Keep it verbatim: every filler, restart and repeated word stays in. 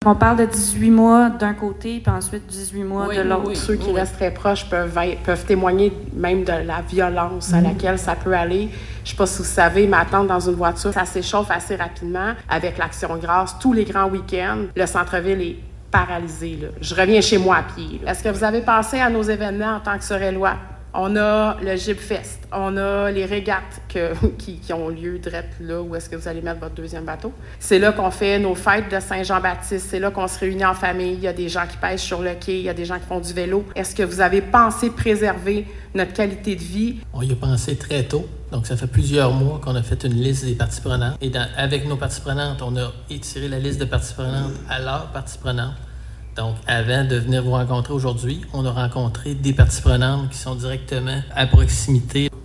On parle de dix-huit mois d'un côté, puis ensuite dix-huit mois oui, de l'autre. Oui, Ceux qui oui. restent très proches peuvent, être, peuvent témoigner même de la violence mmh. à laquelle ça peut aller. Je ne sais pas si vous savez, mais attendre dans une voiture, ça s'échauffe assez rapidement. Avec l'Action Grâce, tous les grands week-ends, le centre-ville est paralysé. Là. Je reviens chez moi à pied. Là. Est-ce que vous avez pensé à nos événements en tant que Sorellois? On a le Gibfest, on a les régates que, qui, qui ont lieu direct là où est-ce que vous allez mettre votre deuxième bateau. C'est là qu'on fait nos fêtes de Saint-Jean-Baptiste, c'est là qu'on se réunit en famille, il y a des gens qui pêchent sur le quai, il y a des gens qui font du vélo. Est-ce que vous avez pensé préserver notre qualité de vie? On y a pensé très tôt, donc ça fait plusieurs mois qu'on a fait une liste des parties prenantes. Et dans, avec nos parties prenantes, on a étiré la liste de parties prenantes à leurs parties prenantes. Donc, avant de venir vous rencontrer aujourd'hui, on a rencontré des parties prenantes qui sont directement à proximité.